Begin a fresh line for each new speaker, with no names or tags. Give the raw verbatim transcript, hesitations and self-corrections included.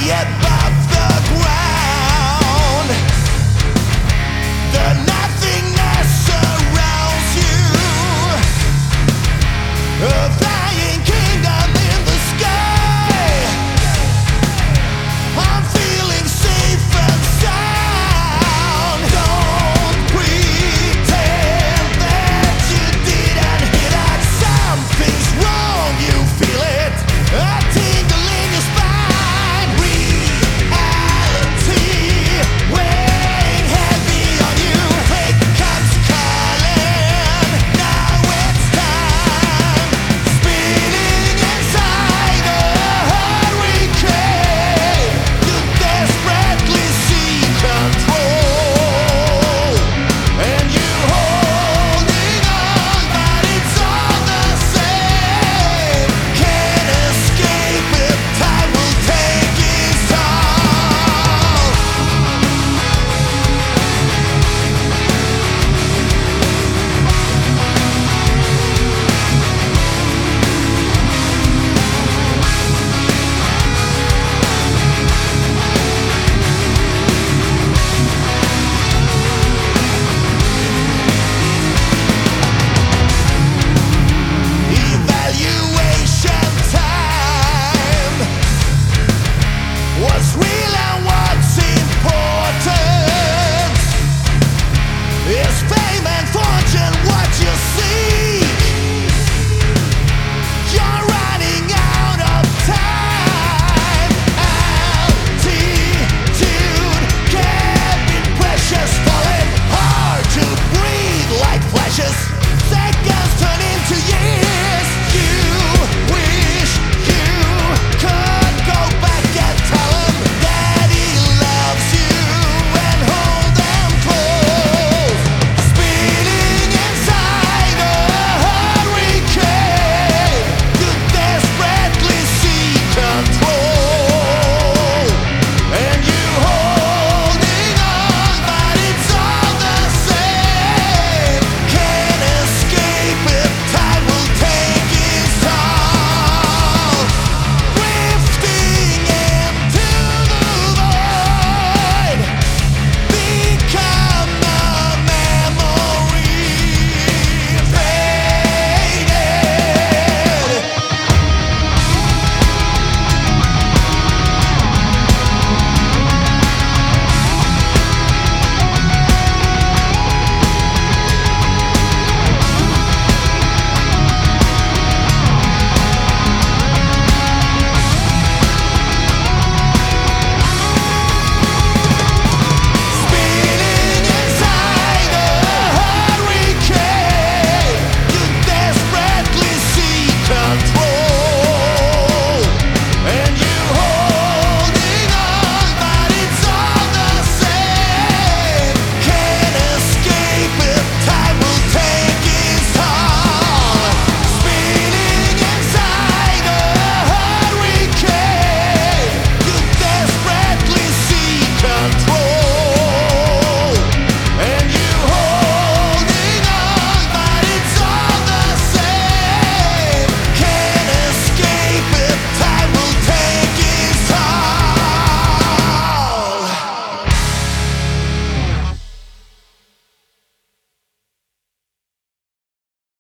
above the ground. The nothingness surrounds you. A flying kingdom in the sky. I'm feeling safe and sound. Don't pretend that you didn't hear that something's wrong. You feel it, a tingle in your spine. Reality weighing heavy on you. Fate comes calling. Now it's time. Spinning inside a hurricane. You desperately seek control, and you holding on, but it's all the same. Can't escape it. Time will take its toll. Evaluation time was real.